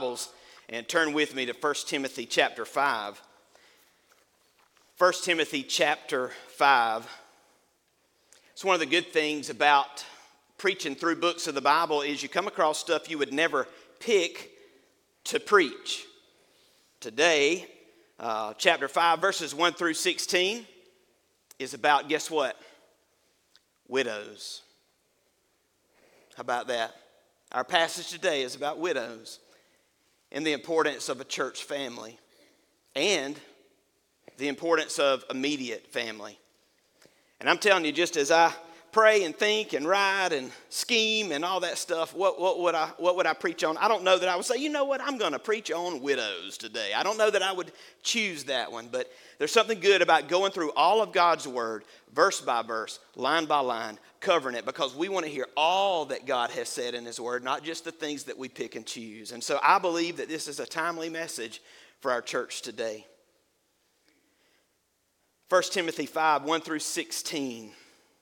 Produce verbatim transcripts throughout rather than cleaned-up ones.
And turn with me to First Timothy chapter five. First Timothy chapter five. It's one of the good things about preaching through books of the Bible is you come across stuff you would never pick to preach. Today, uh, chapter five, verses one through sixteen is about, guess what? Widows. How about that? Our passage today is about widows and the importance of a church family and the importance of immediate family. And I'm telling you, just as I pray and think and write and scheme and all that stuff, what, what would I what would I preach on? I don't know that I would say, you know what, I'm going to preach on widows today. I don't know that I would choose that one, but there's something good about going through all of God's word, verse by verse, line by line, covering it, because we want to hear all that God has said in his word, not just the things that we pick and choose. And so I believe that this is a timely message for our church today. First Timothy five, one through sixteen.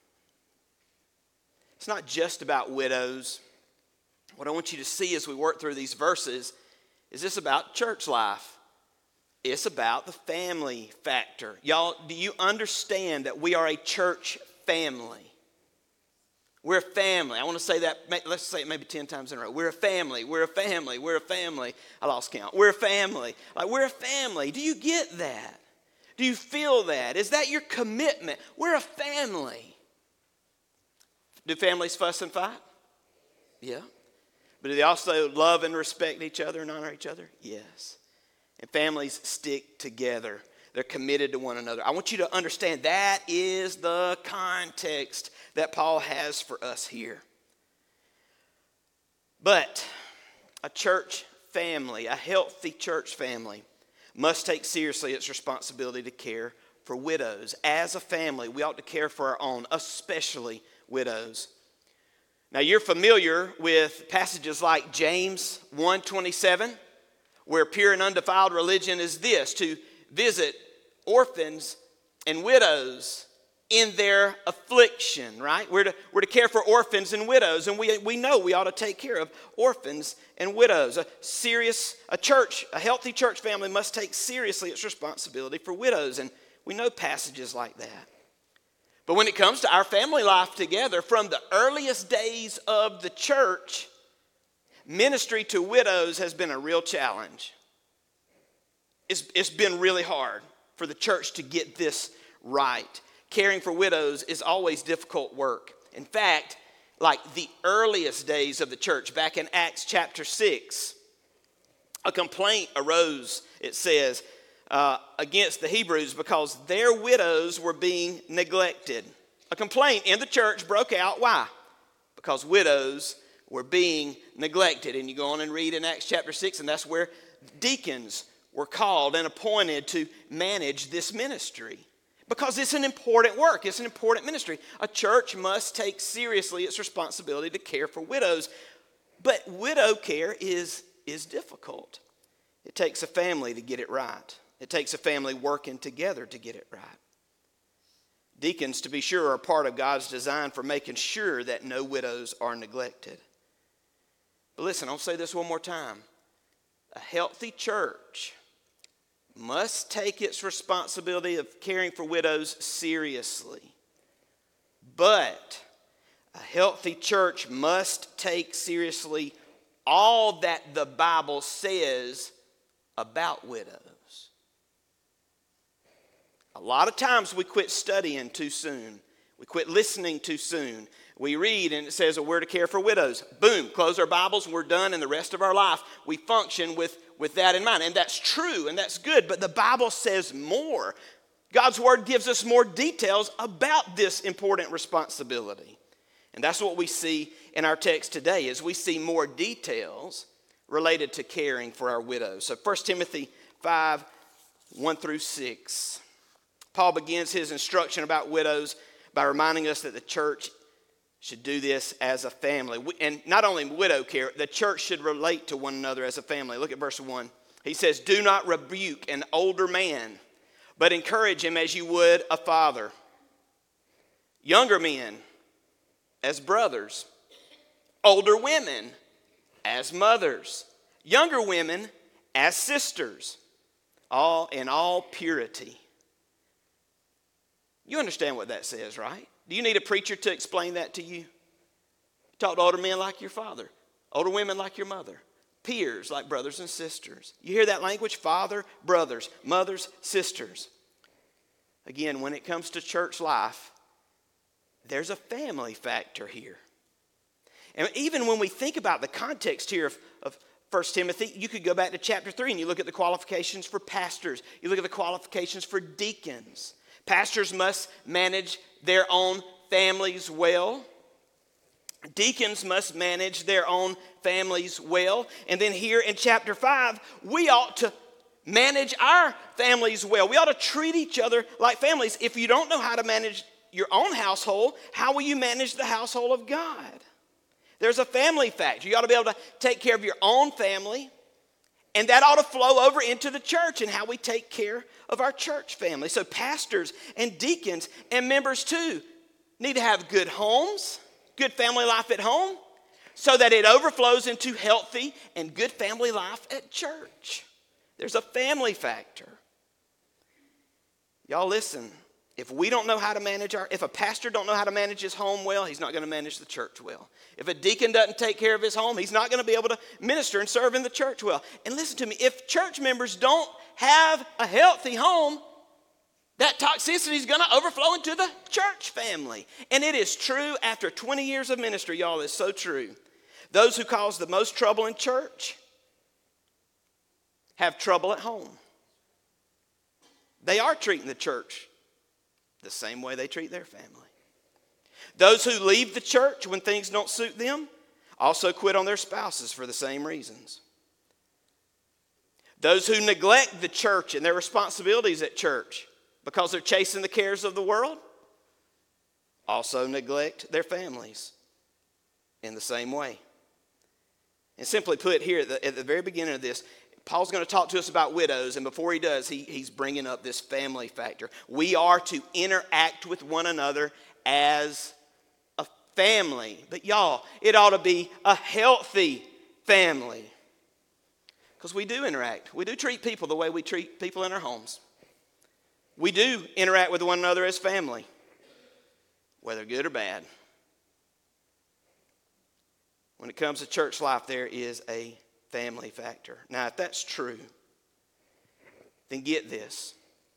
It's not just about widows. What I want you to see as we work through these verses is this about church life. It's about the family factor. Y'all, do you understand that we are a church family? We're a family. I want to say that, let's say it maybe ten times in a row. We're a family. We're a family. We're a family. I lost count. We're a family. Like, we're a family. Do you get that? Do you feel that? Is that your commitment? We're a family. Do families fuss and fight? Yeah. But do they also love and respect each other and honor each other? Yes. And families stick together. They're committed to one another. I want you to understand that is the context that Paul has for us here. But a church family, a healthy church family, must take seriously its responsibility to care for widows. As a family, we ought to care for our own, especially widows. Now, you're familiar with passages like James one twenty-seven, where pure and undefiled religion is this: to visit orphans and widows in their affliction, right? We're to, we're to care for orphans and widows, and we, we know we ought to take care of orphans and widows. A serious, a church, a healthy church family must take seriously its responsibility for widows, and we know passages like that. But when it comes to our family life together, from the earliest days of the church, ministry to widows has been a real challenge. It's, it's been really hard for the church to get this right. Caring for widows is always difficult work. In fact, like the earliest days of the church, back in Acts chapter six, a complaint arose, it says, uh, against the Hebrews because their widows were being neglected. A complaint in the church broke out. Why? Because widows were being neglected. And you go on and read in Acts chapter six, and that's where deacons were called and appointed to manage this ministry. Because it's an important work. It's an important ministry. A church must take seriously its responsibility to care for widows. But widow care is, is difficult. It takes a family to get it right. It takes a family working together to get it right. Deacons, to be sure, are part of God's design for making sure that no widows are neglected. But listen, I'll say this one more time. A healthy church must take its responsibility of caring for widows seriously. But a healthy church must take seriously all that the Bible says about widows. A lot of times we quit studying too soon. We quit listening too soon. We read and it says, oh, we're to care for widows. Boom, close our Bibles and we're done, and the rest of our life we function with, with that in mind. And that's true and that's good, but the Bible says more. God's word gives us more details about this important responsibility. And that's what we see in our text today, is we see more details related to caring for our widows. So First Timothy five, one through six. Paul begins his instruction about widows by reminding us that the church should do this as a family. And not only widow care, the church should relate to one another as a family. Look at verse one. He says, do not rebuke an older man, but encourage him as you would a father. Younger men as brothers. Older women as mothers. Younger women as sisters, all in all purity. You understand what that says, right? Do you need a preacher to explain that to you? Talk to older men like your father, older women like your mother, peers like brothers and sisters. You hear that language? Father, brothers, mothers, sisters. Again, when it comes to church life, there's a family factor here. And even when we think about the context here of, of First Timothy, you could go back to chapter three and you look at the qualifications for pastors. You look at the qualifications for deacons. Pastors must manage their own families well. Deacons must manage their own families well. And then here in chapter five, we ought to manage our families well. We ought to treat each other like families. If you don't know how to manage your own household, how will you manage the household of God? There's a family factor. You ought to be able to take care of your own family, and that ought to flow over into the church and how we take care of our church family. So pastors and deacons and members too need to have good homes, good family life at home, so that it overflows into healthy and good family life at church. There's a family factor. Y'all listen, if we don't know how to manage our, if a pastor don't know how to manage his home well, he's not going to manage the church well. If a deacon doesn't take care of his home, he's not going to be able to minister and serve in the church well. And listen to me, if church members don't have a healthy home, that toxicity is going to overflow into the church family. And it is true after twenty years of ministry, y'all, it's so true. Those who cause the most trouble in church have trouble at home. They are treating the church the same way they treat their family. Those who leave the church when things don't suit them also quit on their spouses for the same reasons. Those who neglect the church and their responsibilities at church because they're chasing the cares of the world also neglect their families in the same way. And simply put, here at the, at the very beginning of this, Paul's going to talk to us about widows, and before he does, he, he's bringing up this family factor. We are to interact with one another as a family. But y'all, it ought to be a healthy family. Because we do interact. We do treat people the way we treat people in our homes. We do interact with one another as family, whether good or bad. When it comes to church life, there is a family factor. Now, if that's true, then get this.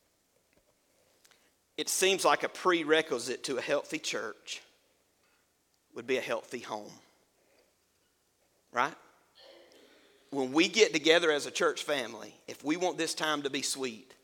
It seems like a prerequisite to a healthy church would be a healthy home. Right? When we get together as a church family, if we want this time to be sweet,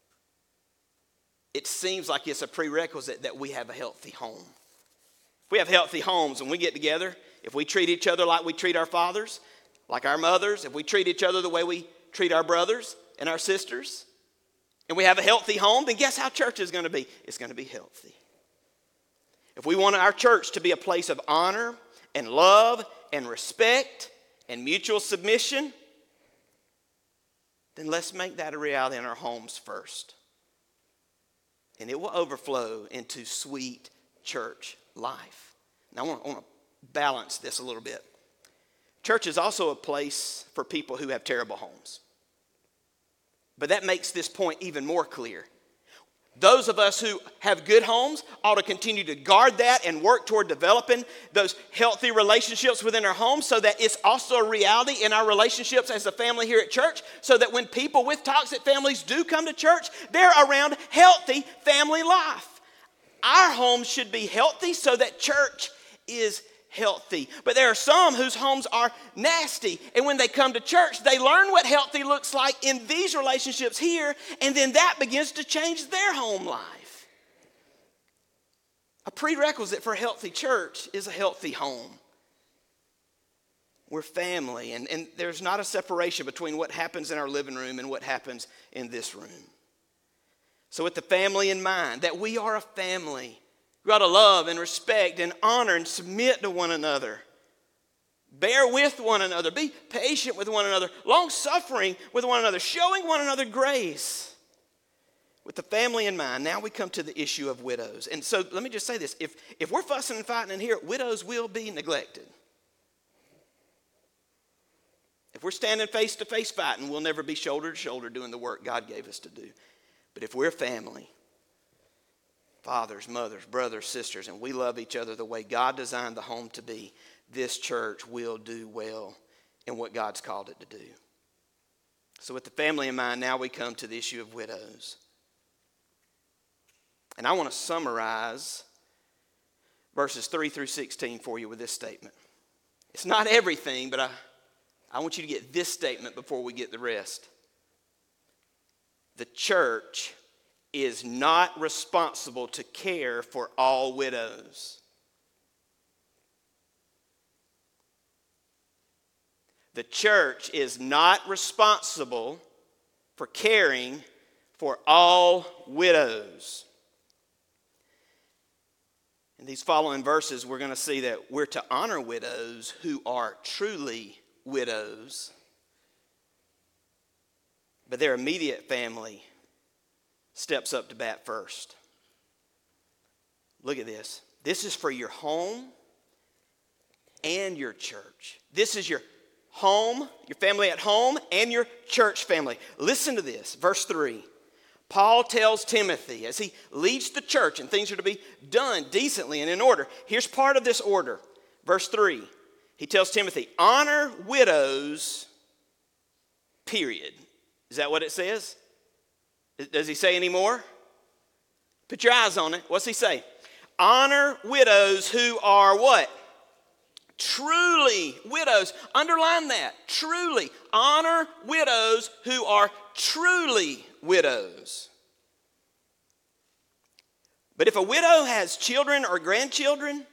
it seems like it's a prerequisite that we have a healthy home. If we have healthy homes and we get together, if we treat each other like we treat our fathers, like our mothers, if we treat each other the way we treat our brothers and our sisters, and we have a healthy home, then guess how church is going to be? It's going to be healthy. If we want our church to be a place of honor and love and respect and mutual submission, then let's make that a reality in our homes first. And it will overflow into sweet church life. Now I want, I want to balance this a little bit. Church is also a place for people who have terrible homes. But that makes this point even more clear. Those of us who have good homes ought to continue to guard that and work toward developing those healthy relationships within our homes so that it's also a reality in our relationships as a family here at church, so that when people with toxic families do come to church, they're around healthy family life. Our homes should be healthy so that church is healthy. But there are some whose homes are nasty, and when they come to church, they learn what healthy looks like in these relationships here, and then that begins to change their home life. A prerequisite for a healthy church is a healthy home. We're family, and, and there's not a separation between what happens in our living room and what happens in this room. So with the family in mind, that we are a family, we ought to love and respect and honor and submit to one another. Bear with one another. Be patient with one another. Long-suffering with one another. Showing one another grace. With the family in mind, now we come to the issue of widows. And so let me just say this. If, if we're fussing and fighting in here, widows will be neglected. If we're standing face to face fighting, we'll never be shoulder to shoulder doing the work God gave us to do. But if we're family, fathers, mothers, brothers, sisters, and we love each other the way God designed the home to be, this church will do well in what God's called it to do. So with the family in mind, now we come to the issue of widows. And I want to summarize verses three through sixteen for you with this statement. It's not everything, but I, I want you to get this statement before we get the rest. The church is not responsible to care for all widows. The church is not responsible for caring for all widows. In these following verses, we're going to see that we're to honor widows who are truly widows, but their immediate family steps up to bat first. Look at this. This is for your home and your church. This is your home, your family at home, and your church family. Listen to this, verse three. Paul tells Timothy as he leads the church and things are to be done decently and in order. Here's part of this order. Verse three. He tells Timothy, honor widows, period. Is that what it says? Does he say any more? Put your eyes on it. What's he say? Honor widows who are what? Truly widows. Underline that. Truly. Honor widows who are truly widows. But if a widow has children or grandchildren,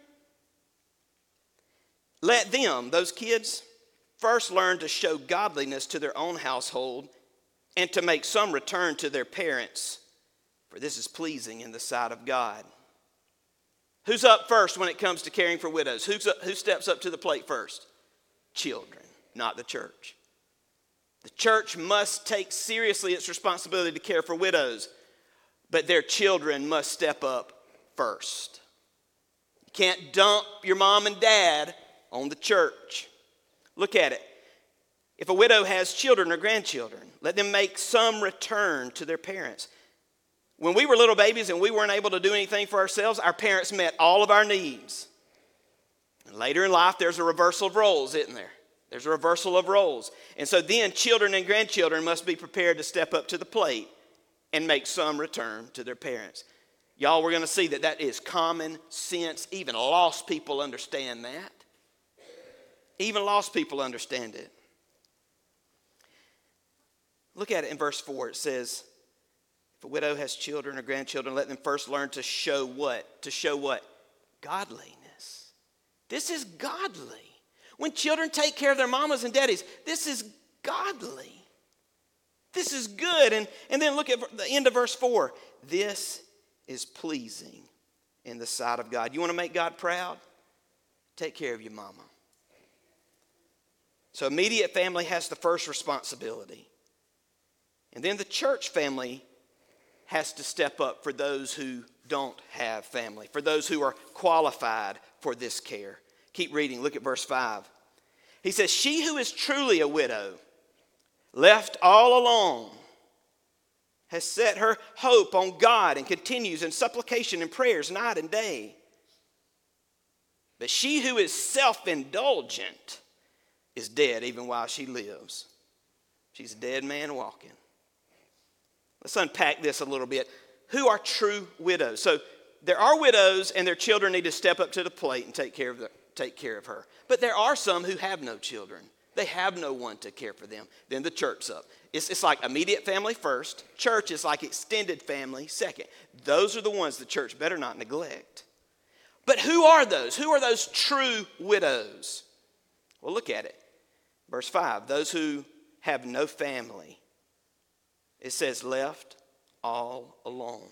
let them, those kids, first learn to show godliness to their own household and to make some return to their parents, for this is pleasing in the sight of God. Who's up first when it comes to caring for widows? Who's up, who steps up to the plate first? Children, not the church. The church must take seriously its responsibility to care for widows, but their children must step up first. You can't dump your mom and dad on the church. Look at it. If a widow has children or grandchildren, let them make some return to their parents. When we were little babies and we weren't able to do anything for ourselves, our parents met all of our needs. And later in life, there's a reversal of roles, isn't there? There's a reversal of roles. And so then children and grandchildren must be prepared to step up to the plate and make some return to their parents. Y'all, we're going to see that that is common sense. Even lost people understand that. Even lost people understand it. Look at it in verse four. It says, if a widow has children or grandchildren, let them first learn to show what? To show what? Godliness. This is godly. When children take care of their mamas and daddies, this is godly. This is good. And, and then look at the end of verse four. This is pleasing in the sight of God. You want to make God proud? Take care of your mama. So immediate family has the first responsibility. And then the church family has to step up for those who don't have family, for those who are qualified for this care. Keep reading. Look at verse five. He says, she who is truly a widow, left all alone, has set her hope on God and continues in supplication and prayers night and day. But she who is self-indulgent is dead even while she lives. She's a dead man walking. Let's unpack this a little bit. Who are true widows? So there are widows and their children need to step up to the plate and take care of, the, take care of her. But there are some who have no children. They have no one to care for them. Then the church's up. It's, it's like immediate family first. Church is like extended family second. Those are the ones the church better not neglect. But who are those? Who are those true widows? Well, look at it. Verse five, those who have no family. It says left all alone.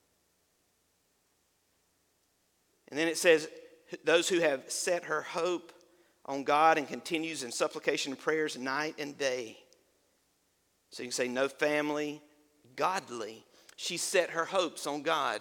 And then it says those who have set her hope on God and continues in supplication and prayers night and day. So you can say no family, godly. She set her hopes on God.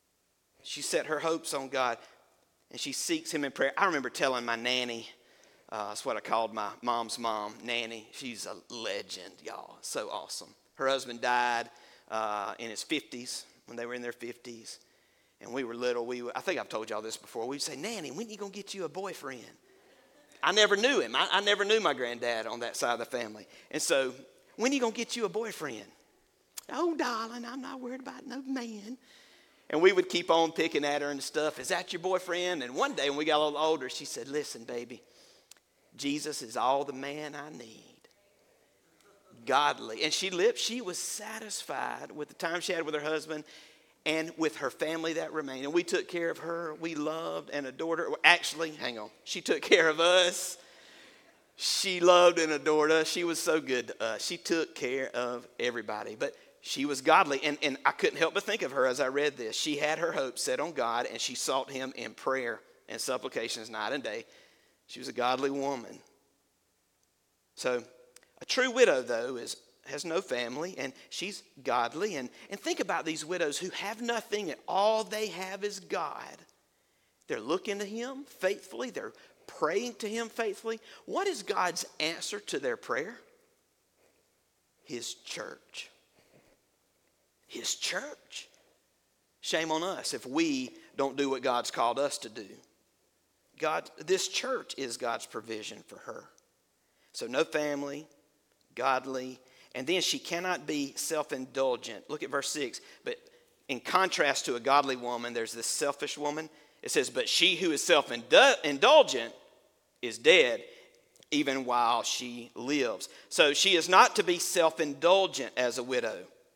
She set her hopes on God and she seeks him in prayer. I remember telling my nanny Uh, that's what I called my mom's mom, Nanny. She's a legend, y'all. So awesome. Her husband died uh, in his fifties, when they were in their fifties. And we were little. We I think I've told y'all this before. We'd say, Nanny, when are you going to get you a boyfriend? I never knew him. I, I never knew my granddad on that side of the family. And so, when are you going to get you a boyfriend? Oh, darling, I'm not worried about no man. And we would keep on picking at her and stuff. Is that your boyfriend? And one day when we got a little older, she said, listen, baby, Jesus is all the man I need. Godly. And she lived, she was satisfied with the time she had with her husband and with her family that remained. And we took care of her. We loved and adored her. Actually, hang on. She took care of us. She loved and adored us. She was so good to us. She took care of everybody. But she was godly. And, and I couldn't help but think of her as I read this. She had her hope set on God, and she sought him in prayer and supplications night and day. She was a godly woman. So a true widow, though, is has no family, and she's godly. And, and think about these widows who have nothing, and all they have is God. They're looking to him faithfully. They're praying to him faithfully. What is God's answer to their prayer? His church. His church. Shame on us if we don't do what God's called us to do. God, this church is God's provision for her. So no family, godly, and then she cannot be self-indulgent. Look at verse six. But in contrast to a godly woman, there's this selfish woman. It says, but she who is self-indulgent is dead, even while she lives. So she is not to be self-indulgent as a widow.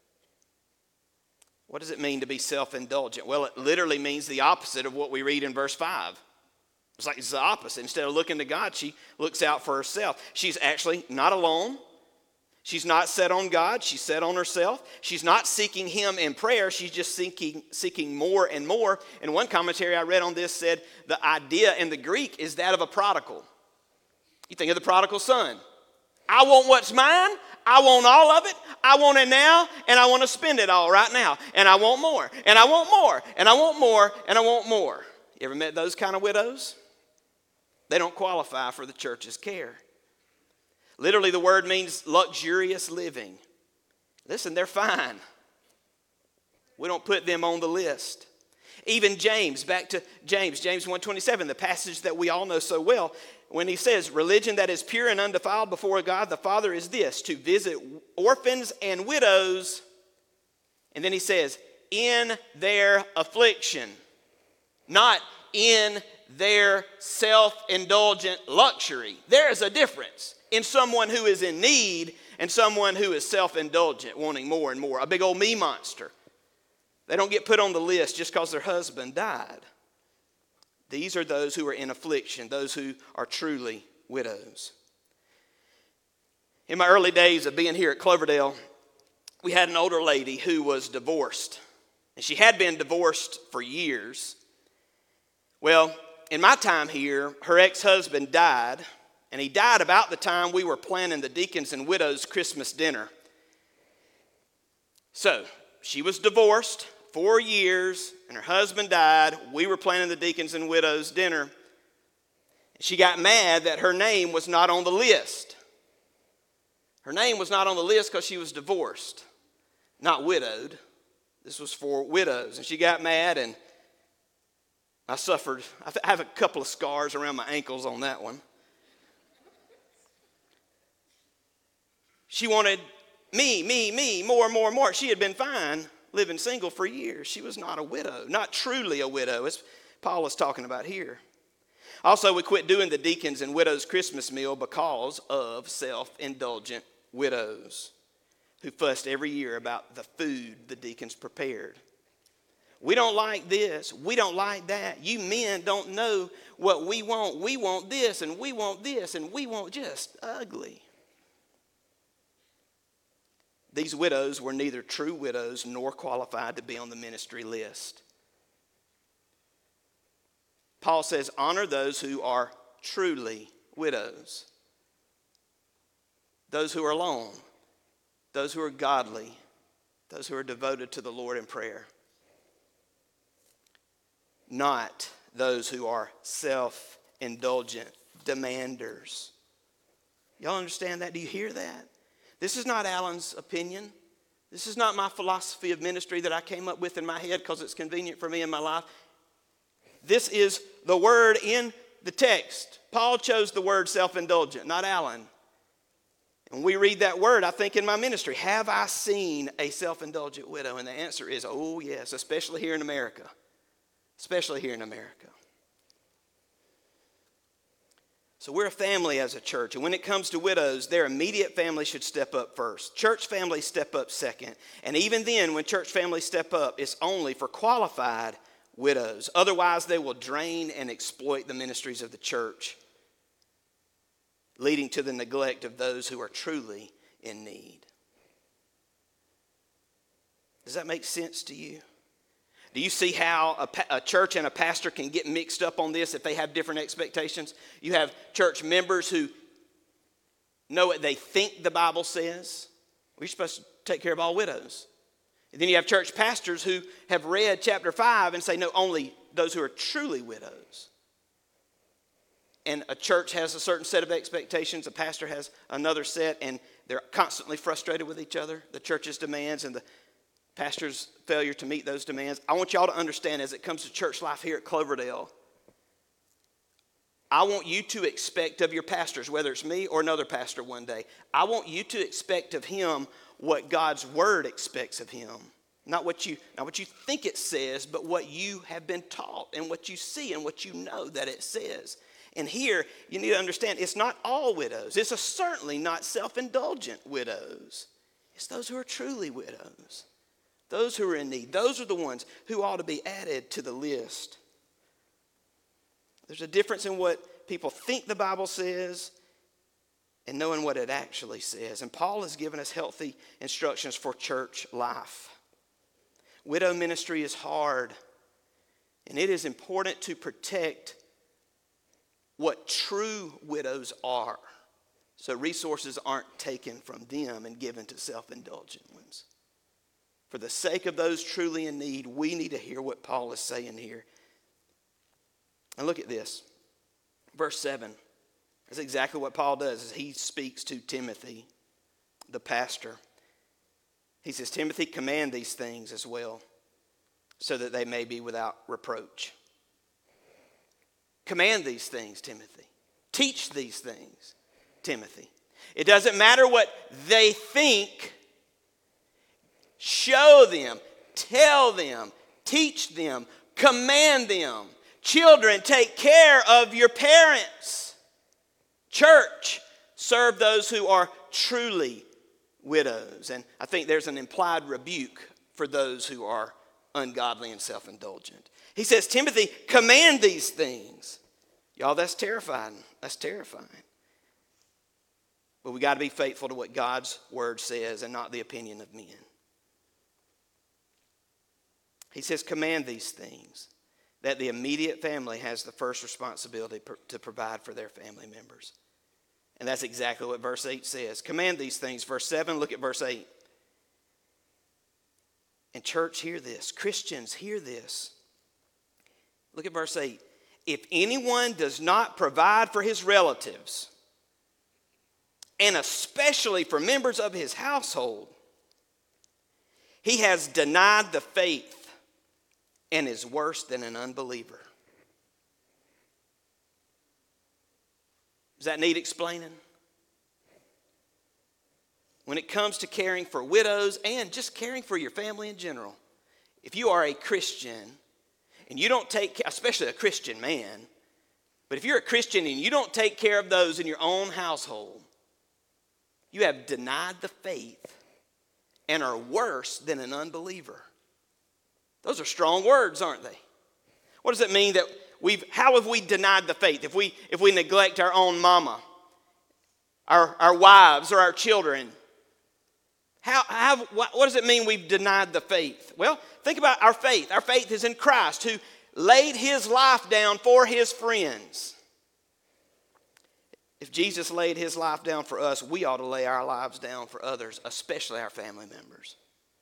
What does it mean to be self-indulgent? Well, it literally means the opposite of what we read in verse five. It's like it's the opposite. Instead of looking to God, she looks out for herself. She's actually not alone. She's not set on God. She's set on herself. She's not seeking him in prayer. She's just seeking, seeking more and more. And one commentary I read on this said the idea in the Greek is that of a prodigal. You think of the prodigal son. I want what's mine. I want all of it. I want it now, and I want to spend it all right now. And I want more, and I want more, and I want more, and I want more. You ever met those kind of widows? They don't qualify for the church's care. Literally, the word means luxurious living. Listen, they're fine. We don't put them on the list. Even James, back to James, James one twenty-seven, the passage that we all know so well, when he says, religion that is pure and undefiled before God the Father is this, to visit orphans and widows. And then he says, in their affliction, not in their self-indulgent luxury. There is a difference in someone who is in need and someone who is self-indulgent, wanting more and more. A big old me monster. They don't get put on the list just because their husband died. These are those who are in affliction, those who are truly widows. In my early days of being here at Cloverdale, we had an older lady who was divorced. And she had been divorced for years. Well, in my time here, her ex-husband died, and he died about the time we were planning the Deacons and Widows Christmas dinner. So, she was divorced four years, and her husband died. We were planning the Deacons and Widows dinner. She got mad that her name was not on the list. Her name was not on the list because she was divorced, not widowed. This was for widows. And she got mad, and I suffered. I have a couple of scars around my ankles on that one. She wanted me, me, me, more, more, more. She had been fine living single for years. She was not a widow, not truly a widow, as Paul is talking about here. Also, we quit doing the Deacons and Widows Christmas meal because of self-indulgent widows who fussed every year about the food the deacons prepared. We don't like this. We don't like that. You men don't know what we want. We want this, and we want this, and we want just ugly. These widows were neither true widows nor qualified to be on the ministry list. Paul says, honor those who are truly widows. Those who are alone. Those who are godly. Those who are devoted to the Lord in prayer. Not those who are self-indulgent demanders. Y'all understand that? Do you hear that? This is not Alan's opinion. This is not my philosophy of ministry that I came up with in my head because it's convenient for me in my life. This is the word in the text. Paul chose the word self-indulgent, not Alan. And we read that word, I think, in my ministry. Have I seen a self-indulgent widow? And the answer is, oh, yes, especially here in America. Especially here in America. So we're a family as a church. And when it comes to widows, their immediate family should step up first. Church families step up second. And even then, when church families step up, it's only for qualified widows. Otherwise, they will drain and exploit the ministries of the church, leading to the neglect of those who are truly in need. Does that make sense to you? Do you see how a, pa- a church and a pastor can get mixed up on this if they have different expectations? You have church members who know what they think the Bible says. We're supposed to take care of all widows. And then you have church pastors who have read chapter five and say, no, only those who are truly widows. And a church has a certain set of expectations, a pastor has another set, and they're constantly frustrated with each other, the church's demands and the pastor's failure to meet those demands. I want y'all to understand, as it comes to church life here at Cloverdale, I want you to expect of your pastors, whether it's me or another pastor one day, I want you to expect of him what God's word expects of him. Not what you, not what you think it says, but what you have been taught and what you see and what you know that it says. And here, you need to understand, it's not all widows. It's a certainly not self-indulgent widows. It's those who are truly widows. Those who are in need. Those are the ones who ought to be added to the list. There's a difference in what people think the Bible says and knowing what it actually says. And Paul has given us healthy instructions for church life. Widow ministry is hard, and it is important to protect what true widows are, so resources aren't taken from them and given to self-indulgent ones. For the sake of those truly in need, we need to hear what Paul is saying here. And look at this. Verse seven. That's exactly what Paul does as he speaks to Timothy, the pastor. He says, Timothy, command these things as well, so that they may be without reproach. Command these things, Timothy. Teach these things, Timothy. It doesn't matter what they think. Show them, tell them, teach them, command them. Children, take care of your parents. Church, serve those who are truly widows. And I think there's an implied rebuke for those who are ungodly and self-indulgent. He says, Timothy, command these things. Y'all, that's terrifying. That's terrifying. But we got to be faithful to what God's word says and not the opinion of men. He says, command these things, that the immediate family has the first responsibility to provide for their family members. And that's exactly what verse eight says. Command these things. Verse seven, look at verse eight. And church, hear this. Christians, hear this. Look at verse eight. If anyone does not provide for his relatives, and especially for members of his household, he has denied the faith and is worse than an unbeliever. Does that need explaining? When it comes to caring for widows and just caring for your family in general, if you are a Christian and you don't take, especially a Christian man, but if you're a Christian and you don't take care of those in your own household, you have denied the faith and are worse than an unbeliever. Those are strong words, aren't they? What does it mean that we've, how have we denied the faith? If we, if we neglect our own mama, our, our wives, or our children, how, how, what, what does it mean we've denied the faith? Well, think about our faith. Our faith is in Christ, who laid his life down for his friends. If Jesus laid his life down for us, we ought to lay our lives down for others, especially our family members.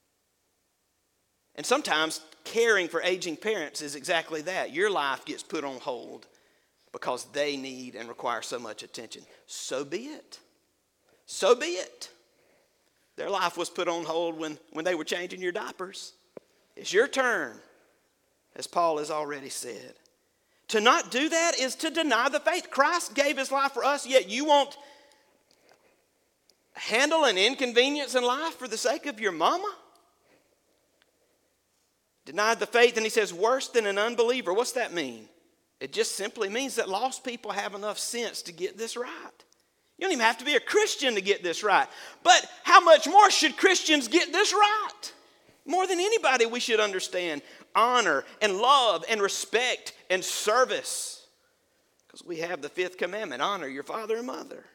And sometimes caring for aging parents is exactly that. Your life gets put on hold because they need and require so much attention. So be it. So be it. Their life was put on hold when, when they were changing your diapers. It's your turn, as Paul has already said. To not do that is to deny the faith. Christ gave his life for us, yet you won't handle an inconvenience in life for the sake of your mama? Denied the faith, and he says worse than an unbeliever. What's that mean? It just simply means that lost people have enough sense to get this right. You don't even have to be a Christian to get this right. But how much more should Christians get this right? More than anybody, we should understand honor and love and respect and service. Because we have the fifth commandment, honor your father and mother.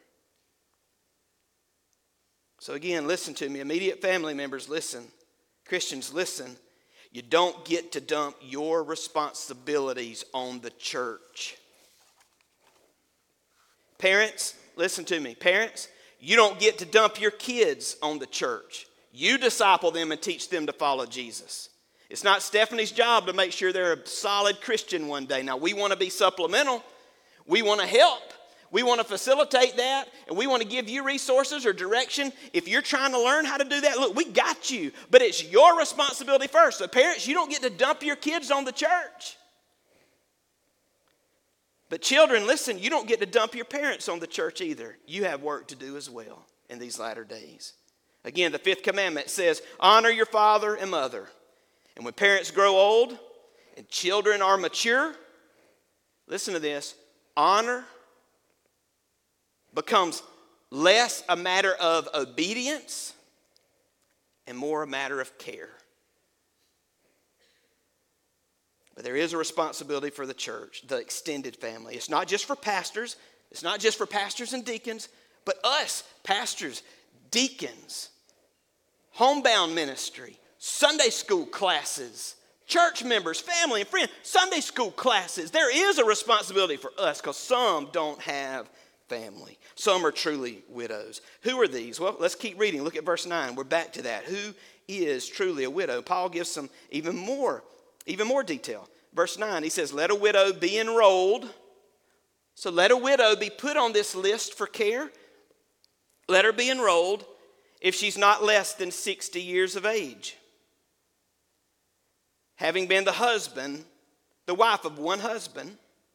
So again, listen to me. Immediate family members, listen. Christians, listen. You don't get to dump your responsibilities on the church. Parents, listen to me. Parents, you don't get to dump your kids on the church. You disciple them and teach them to follow Jesus. It's not Stephanie's job to make sure they're a solid Christian one day. Now, we want to be supplemental. We want to help. We want to facilitate that, and we want to give you resources or direction. If you're trying to learn how to do that, look, we got you. But it's your responsibility first. So parents, you don't get to dump your kids on the church. But children, listen, you don't get to dump your parents on the church either. You have work to do as well in these latter days. Again, the fifth commandment says, honor your father and mother. And when parents grow old and children are mature, listen to this, honor becomes less a matter of obedience and more a matter of care. But there is a responsibility for the church, the extended family. It's not just for pastors. It's not just for pastors and deacons, but us, pastors, deacons, homebound ministry, Sunday school classes, church members, family and friends, Sunday school classes. There is a responsibility for us because some don't have family. Some are truly widows. Who are these? Well, let's keep reading. Look at verse nine. We're back to that. Who is truly a widow? Paul gives some even more, even more detail. Verse nine, he says, let a widow be enrolled. So let a widow be put on this list for care. Let her be enrolled if she's not less than sixty years of age, having been the husband, the wife of one husband,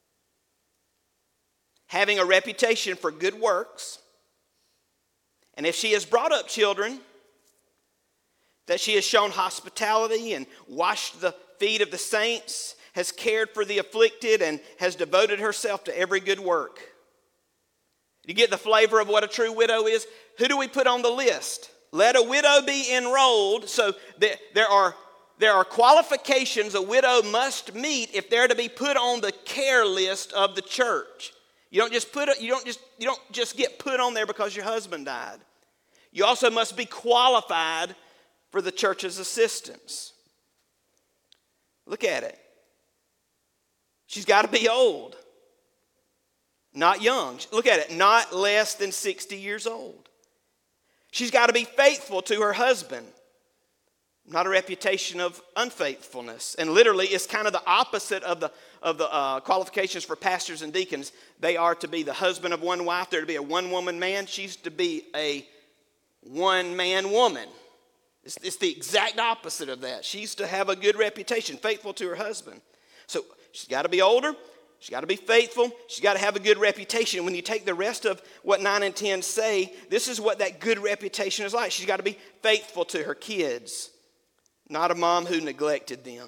having a reputation for good works, and if she has brought up children, that she has shown hospitality and washed the feet of the saints, has cared for the afflicted, and has devoted herself to every good work. You get the flavor of what a true widow is? Who do we put on the list? Let a widow be enrolled. So there are, there are qualifications a widow must meet if they're to be put on the care list of the church. You don't just put it, you don't just you don't just get put on there because your husband died. You also must be qualified for the church's assistance. Look at it. She's got to be old, not young. Look at it, not less than sixty years old. She's got to be faithful to her husband, not a reputation of unfaithfulness. And literally, it's kind of the opposite of the of the uh, qualifications for pastors and deacons. They are to be the husband of one wife. They're to be a one-woman man. She's to be a one-man woman. It's, it's the exact opposite of that. She's to have a good reputation, faithful to her husband. So she's got to be older. She's got to be faithful. She's got to have a good reputation. When you take the rest of what nine and ten say, this is what that good reputation is like. She's got to be faithful to her kids, not a mom who neglected them.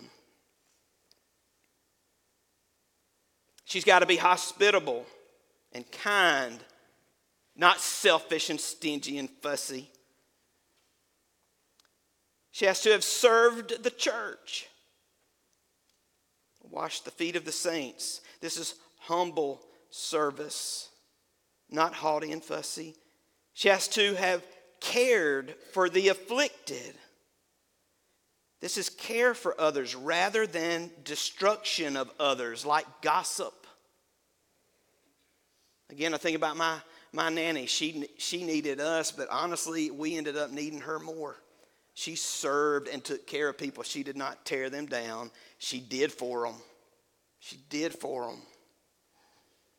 She's got to be hospitable and kind, not selfish and stingy and fussy. She has to have served the church, washed the feet of the saints. This is humble service, not haughty and fussy. She has to have cared for the afflicted. This is care for others rather than destruction of others, like gossip. Again, I think about my, my nanny. She, she needed us, but honestly, we ended up needing her more. She served and took care of people. She did not tear them down. She did for them. She did for them.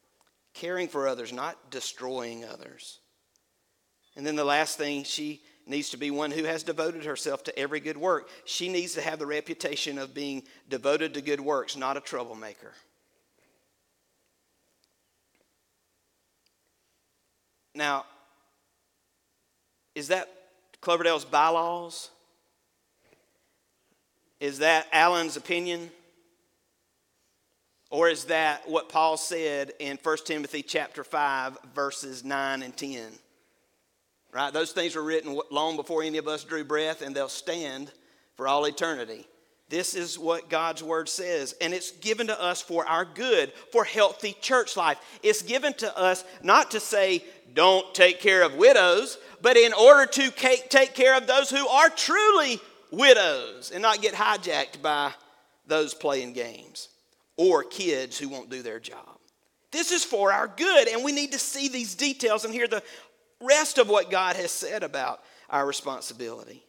caring for others, not destroying others. And then the last thing, she needs to be one who has devoted herself to every good work. She needs to have the reputation of being devoted to good works, not a troublemaker. Now, is that Cloverdale's bylaws? Is that Alan's opinion? Or is that what Paul said in First Timothy chapter five, verses nine and ten? Right? Those things were written long before any of us drew breath, and they'll stand for all eternity. This is what God's word says, and it's given to us for our good, for healthy church life. It's given to us not to say, don't take care of widows, but in order to take care of those who are truly widows and not get hijacked by those playing games or kids who won't do their job. This is for our good, and we need to see these details and hear the rest of what God has said about our responsibility.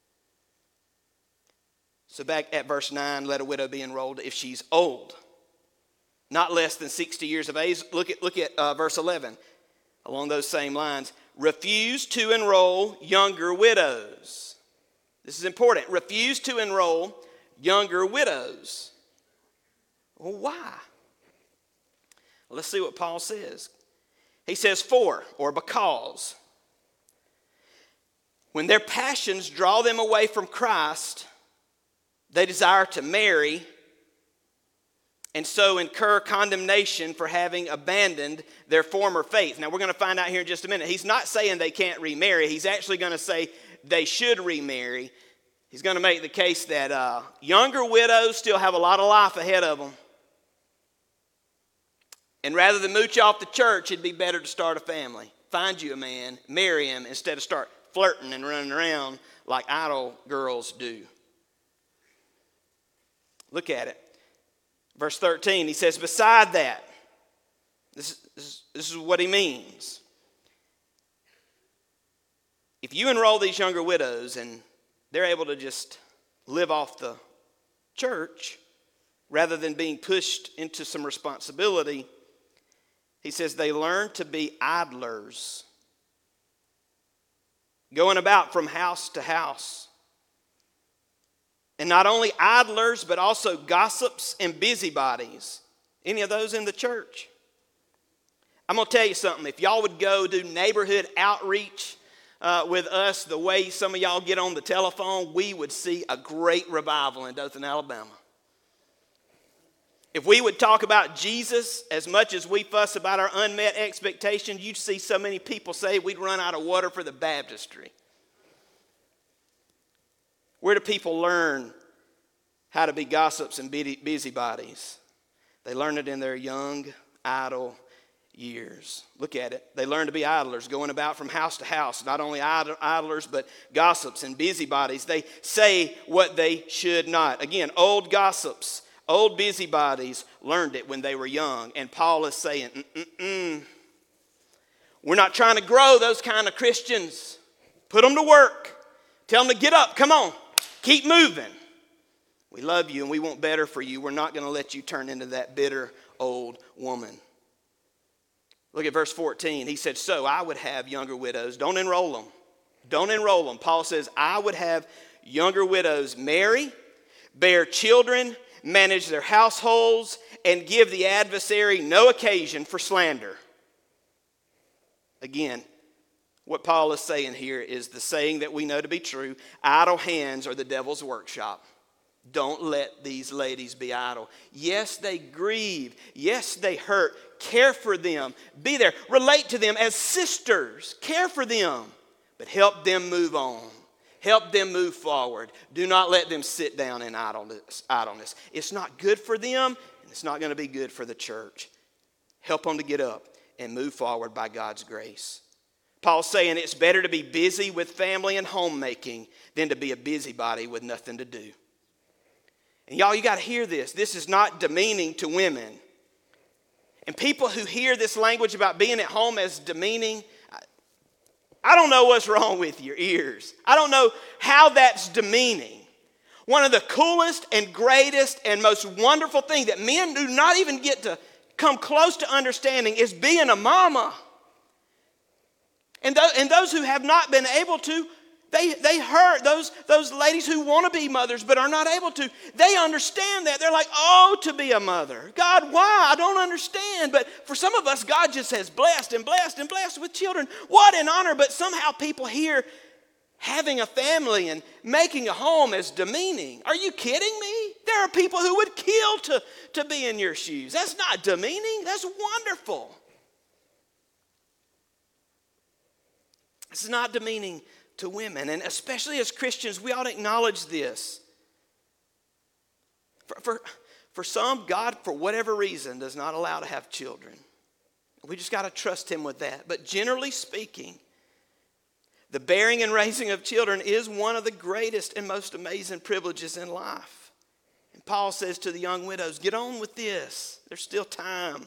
So back at verse nine, let a widow be enrolled if she's old, not less than sixty years of age. Look at, look at uh, verse eleven. Along those same lines, refuse to enroll younger widows. This is important. Refuse to enroll younger widows. Well, why? Well, let's see what Paul says. He says, for, or because, when their passions draw them away from Christ, they desire to marry and so incur condemnation for having abandoned their former faith. Now, we're going to find out here in just a minute. He's not saying they can't remarry. He's actually going to say they should remarry. He's going to make the case that uh, younger widows still have a lot of life ahead of them. And rather than mooch off the church, it'd be better to start a family. Find you a man, marry him, instead of start flirting and running around like idle girls do. Look at it. Verse thirteen, he says, beside that, this is, this is what he means. If you enroll these younger widows and they're able to just live off the church rather than being pushed into some responsibility, he says they learn to be idlers, going about from house to house. And not only idlers, but also gossips and busybodies. Any of those in the church? I'm going to tell you something. If y'all would go do neighborhood outreach uh, with us the way some of y'all get on the telephone, we would see a great revival in Dothan, Alabama. If we would talk about Jesus as much as we fuss about our unmet expectations, you'd see so many people say we'd run out of water for the baptistry. Where do people learn how to be gossips and busybodies? They learn it in their young, idle years. Look at it. They learn to be idlers, going about from house to house. Not only idlers, but gossips and busybodies. They say what they should not. Again, old gossips, old busybodies learned it when they were young. And Paul is saying, mm-mm-mm. We're not trying to grow those kind of Christians. Put them to work. Tell them to get up. Come on. Keep moving. We love you and we want better for you. We're not going to let you turn into that bitter old woman. Look at verse fourteen. He said, so I would have younger widows. Don't enroll them. Don't enroll them. Paul says, I would have younger widows marry, bear children, manage their households, and give the adversary no occasion for slander. Again, what Paul is saying here is the saying that we know to be true: idle hands are the devil's workshop. Don't let these ladies be idle. Yes, they grieve. Yes, they hurt. Care for them. Be there. Relate to them as sisters. Care for them. But help them move on. Help them move forward. Do not let them sit down in idleness. idleness. It's not good for them, and it's not going to be good for the church. Help them to get up and move forward by God's grace. Paul's saying it's better to be busy with family and homemaking than to be a busybody with nothing to do. And y'all, you got to hear this. This is not demeaning to women. And people who hear this language about being at home as demeaning, I don't know what's wrong with your ears. I don't know how that's demeaning. One of the coolest and greatest and most wonderful things that men do not even get to come close to understanding is being a mama. And, th- and those who have not been able to, they, they hurt. Those, those ladies who want to be mothers but are not able to, they understand that. They're like, oh, to be a mother. God, why? I don't understand. But for some of us, God just has blessed and blessed and blessed with children. What an honor. But somehow people hear having a family and making a home as demeaning. Are you kidding me? There are people who would kill to, to be in your shoes. That's not demeaning. That's wonderful. It's not demeaning to women, and especially as Christians, we ought to acknowledge this. For, for, for some, God, for whatever reason, does not allow to have children. We just got to trust him with that. But generally speaking, the bearing and raising of children is one of the greatest and most amazing privileges in life. And Paul says to the young widows, get on with this. There's still time.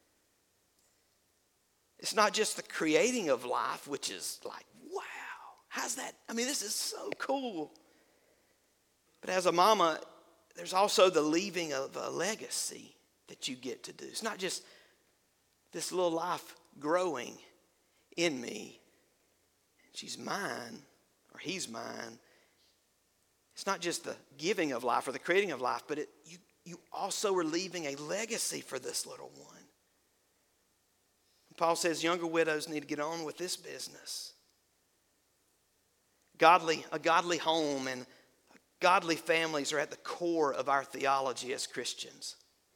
It's not just the creating of life, which is like, wow, how's that? I mean, this is so cool. But as a mama, there's also the leaving of a legacy that you get to do. It's not just this little life growing in me. She's mine, or he's mine. It's not just the giving of life or the creating of life, but it, you, you also are leaving a legacy for this little one. Paul says younger widows need to get on with this business. Godly, a godly home and godly families are at the core of our theology as Christians.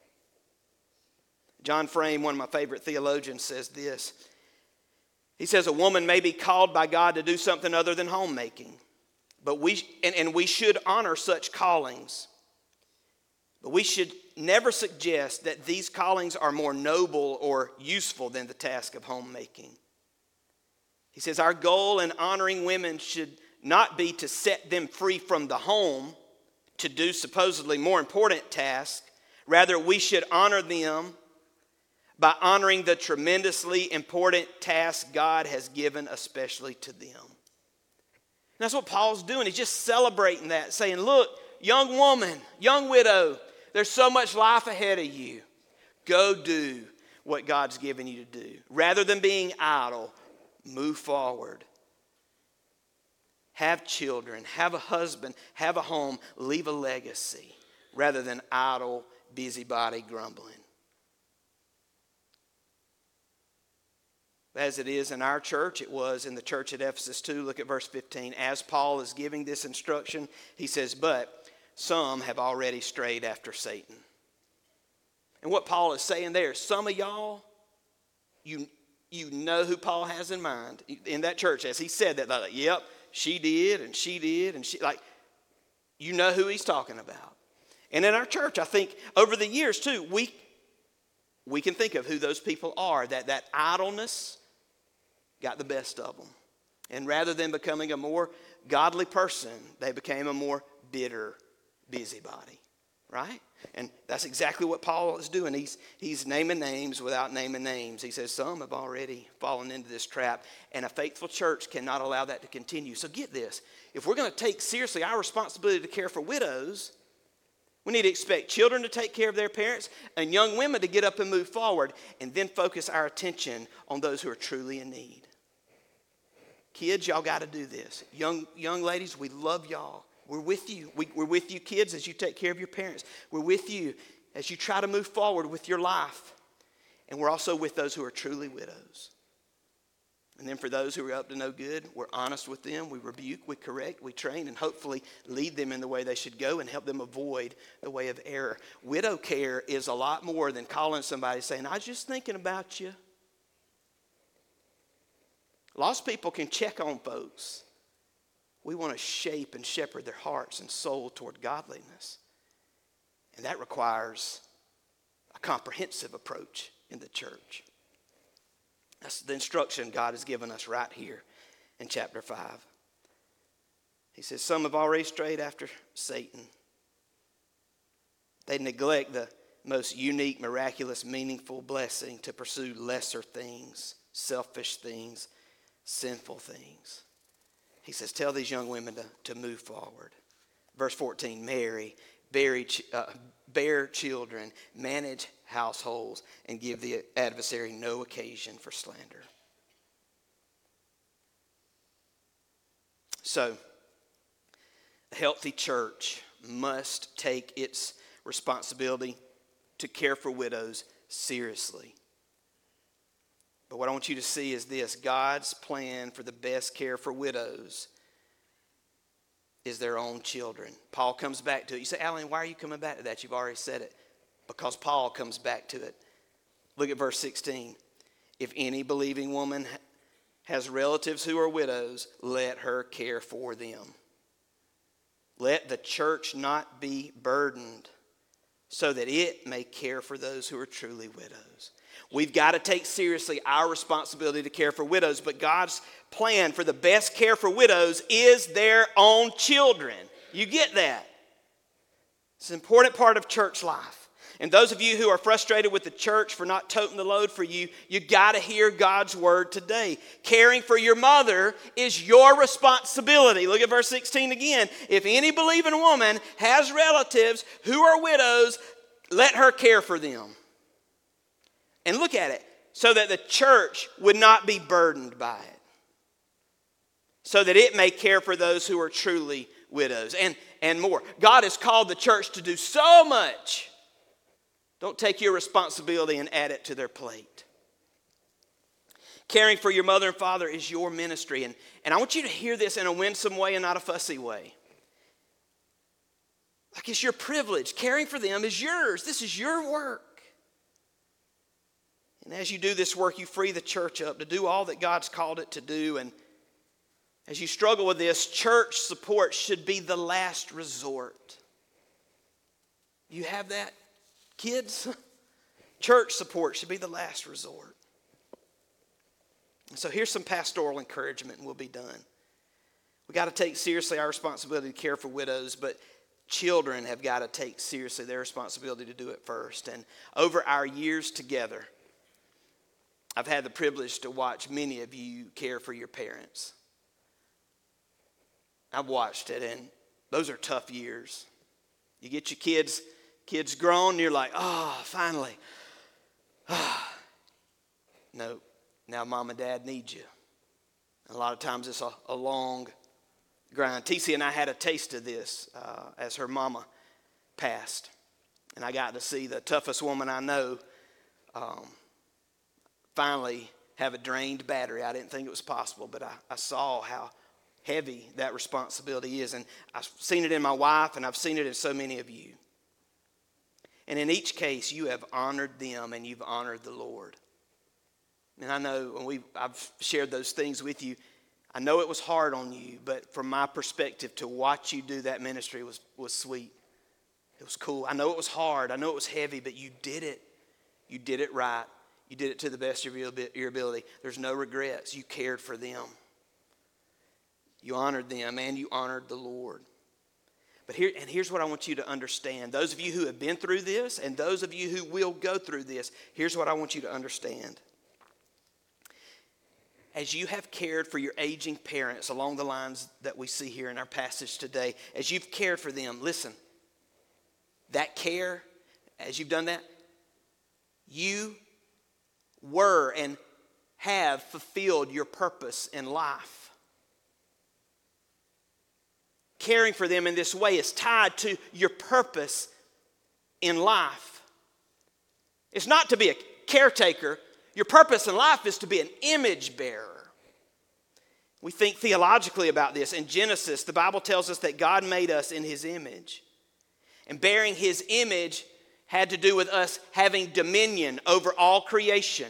John Frame, one of my favorite theologians, says this. He says a woman may be called by God to do something other than homemaking, but we and, and we should honor such callings. But we should never suggest that these callings are more noble or useful than the task of homemaking. He says our goal in honoring women should not be to set them free from the home to do supposedly more important tasks. Rather, we should honor them by honoring the tremendously important task God has given especially to them. And that's what Paul's doing. He's just celebrating that, saying, look, young woman, young widow, there's so much life ahead of you. Go do what God's given you to do. Rather than being idle, move forward. Have children, have a husband, have a home, leave a legacy, rather than idle, busybody grumbling. As it is in our church, it was in the church at Ephesus too. Look at verse fifteen. As Paul is giving this instruction, he says, but some have already strayed after Satan. And what Paul is saying there, some of y'all, you, you know who Paul has in mind in that church. As he said that, like, yep, she did and she did and she, like, you know who he's talking about. And in our church, I think over the years too, we, we can think of who those people are, that, that idleness got the best of them. And rather than becoming a more godly person, they became a more bitter busybody, right? And that's exactly what Paul is doing. He's, he's naming names without naming names. He says some have already fallen into this trap, and a faithful church cannot allow that to continue. So get this. If we're going to take seriously our responsibility to care for widows, we need to expect children to take care of their parents and young women to get up and move forward, and then focus our attention on those who are truly in need. Kids, y'all got to do this. Young, young ladies, we love y'all. We're with you. We, we're with you, kids, as you take care of your parents. We're with you as you try to move forward with your life. And we're also with those who are truly widows. And then for those who are up to no good, we're honest with them. We rebuke, we correct, we train, and hopefully lead them in the way they should go and help them avoid the way of error. Widow care is a lot more than calling somebody saying, I was just thinking about you. Lost people can check on folks. We want to shape and shepherd their hearts and soul toward godliness. And that requires a comprehensive approach in the church. That's the instruction God has given us right here in chapter five. He says, some have already strayed after Satan. They neglect the most unique, miraculous, meaningful blessing to pursue lesser things, selfish things, sinful things. He says, tell these young women to, to move forward. Verse fourteen, Mary, bear each, uh, bear children, manage households, and give the adversary no occasion for slander. So, a healthy church must take its responsibility to care for widows seriously. But what I want you to see is this: God's plan for the best care for widows is their own children. Paul comes back to it. You say, Alan, why are you coming back to that? You've already said it. Because Paul comes back to it. Look at verse sixteen. If any believing woman has relatives who are widows, let her care for them. Let the church not be burdened, so that it may care for those who are truly widows. We've got to take seriously our responsibility to care for widows, but God's plan for the best care for widows is their own children. You get that? It's an important part of church life. And those of you who are frustrated with the church for not toting the load for you, you got to hear God's word today. Caring for your mother is your responsibility. Look at verse sixteen again. If any believing woman has relatives who are widows, let her care for them. And look at it, so that the church would not be burdened by it, so that it may care for those who are truly widows, and, and more. God has called the church to do so much. Don't take your responsibility and add it to their plate. Caring for your mother and father is your ministry. And, and I want you to hear this in a winsome way and not a fussy way. Like it's your privilege. Caring for them is yours. This is your work. And as you do this work, you free the church up to do all that God's called it to do. And as you struggle with this, church support should be the last resort. You have that? Kids, church support should be the last resort. So here's some pastoral encouragement and we'll be done. We got to take seriously our responsibility to care for widows, but children have got to take seriously their responsibility to do it first. And over our years together, I've had the privilege to watch many of you care for your parents. I've watched it, and those are tough years. You get your kids Kids grown, and you're like, oh, finally. No, now mom and dad need you. And a lot of times it's a, a long grind. T C and I had a taste of this uh, as her mama passed. And I got to see the toughest woman I know um, finally have a drained battery. I didn't think it was possible, but I, I saw how heavy that responsibility is. And I've seen it in my wife, and I've seen it in so many of you. And in each case, you have honored them and you've honored the Lord. And I know when we I've shared those things with you, I know it was hard on you, but from my perspective, to watch you do that ministry was, was sweet. It was cool. I know it was hard. I know it was heavy, but you did it. You did it right. You did it to the best of your ability. There's no regrets. You cared for them. You honored them and you honored the Lord. But here, and here's what I want you to understand. Those of you who have been through this and those of you who will go through this, here's what I want you to understand. As you have cared for your aging parents along the lines that we see here in our passage today, as you've cared for them, listen, that care, as you've done that, you were and have fulfilled your purpose in life. Caring for them in this way is tied to your purpose in life. It's not to be a caretaker. Your purpose in life is to be an image bearer. We think theologically about this. In Genesis, the Bible tells us that God made us in his image. And bearing his image had to do with us having dominion over all creation.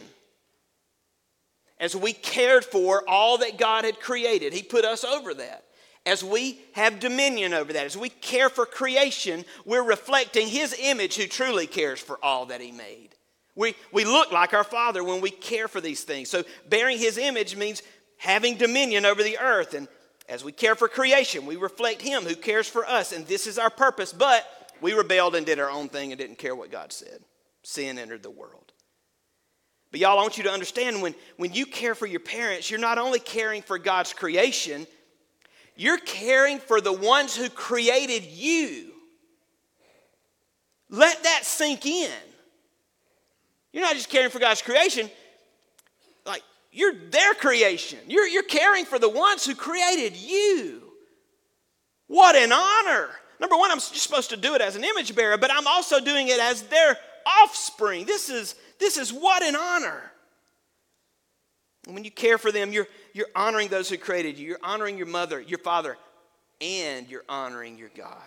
As we cared for all that God had created, he put us over that. As we have dominion over that, as we care for creation, we're reflecting his image who truly cares for all that he made. We, we look like our Father when we care for these things. So bearing his image means having dominion over the earth. And as we care for creation, we reflect him who cares for us. And this is our purpose. But we rebelled and did our own thing and didn't care what God said. Sin entered the world. But y'all, I want you to understand, when, when you care for your parents, you're not only caring for God's creation, you're caring for the ones who created you. Let that sink in. You're not just caring for God's creation. Like, you're their creation. You're, you're caring for the ones who created you. What an honor. Number one, I'm just supposed to do it as an image bearer, but I'm also doing it as their offspring. This is, this is what an honor. And when you care for them, you're, you're honoring those who created you. You're honoring your mother, your father, and you're honoring your God.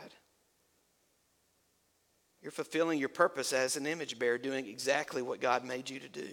You're fulfilling your purpose as an image bearer, doing exactly what God made you to do.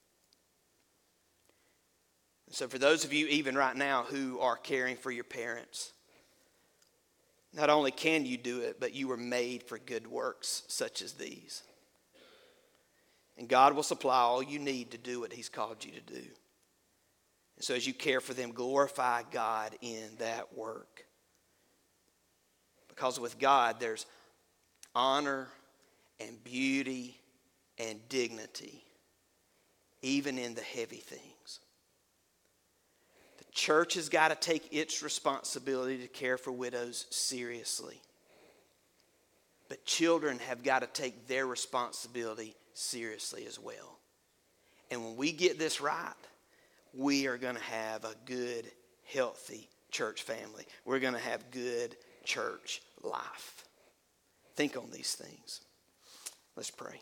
So for those of you, even right now, who are caring for your parents, not only can you do it, but you were made for good works such as these. And God will supply all you need to do what He's called you to do. And so as you care for them, glorify God in that work. Because with God, there's honor and beauty and dignity, even in the heavy things. The church has got to take its responsibility to care for widows seriously. But children have got to take their responsibility seriously as well. And when we get this right, we are going to have a good, healthy church family. We're going to have good church life. Think on these things. Let's pray.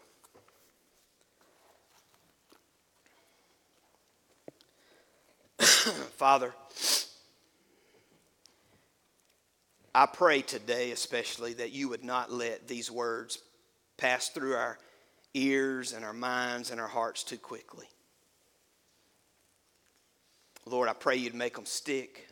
Father, I pray today especially that you would not let these words pass through our ears and our minds and our hearts too quickly. Lord, I pray you'd make them stick.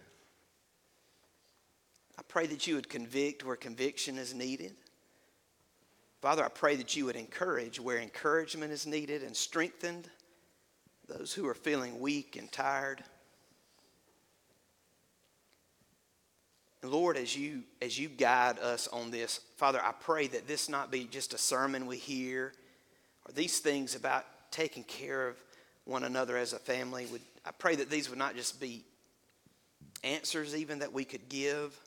I pray that you would convict where conviction is needed. Father, I pray that you would encourage where encouragement is needed and strengthen those who are feeling weak and tired. And Lord, as you, as you guide us on this, Father, I pray that this not be just a sermon we hear or these things about taking care of one another as a family. Would, I pray that these would not just be answers even that we could give.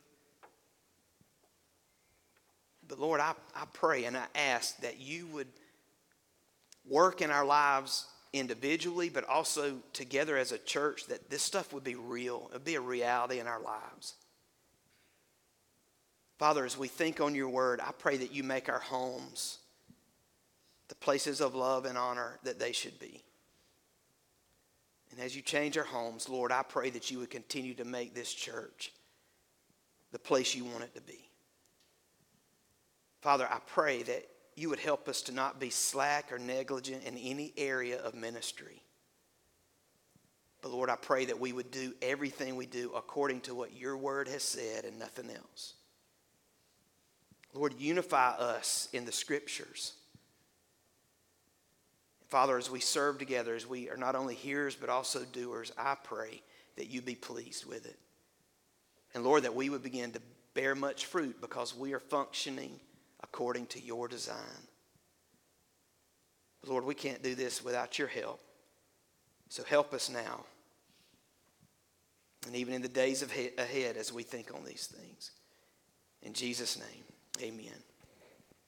But Lord, I, I pray and I ask that you would work in our lives individually, but also together as a church, that this stuff would be real. It would be a reality in our lives. Father, as we think on your word, I pray that you make our homes the places of love and honor that they should be. And as you change our homes, Lord, I pray that you would continue to make this church the place you want it to be. Father, I pray that you would help us to not be slack or negligent in any area of ministry. But Lord, I pray that we would do everything we do according to what your word has said and nothing else. Lord, unify us in the scriptures. Father, as we serve together, as we are not only hearers but also doers, I pray that you be pleased with it. And Lord, that we would begin to bear much fruit because we are functioning according to your design. Lord, we can't do this without your help. So help us now. And even in the days ahead as we think on these things. In Jesus' name, amen.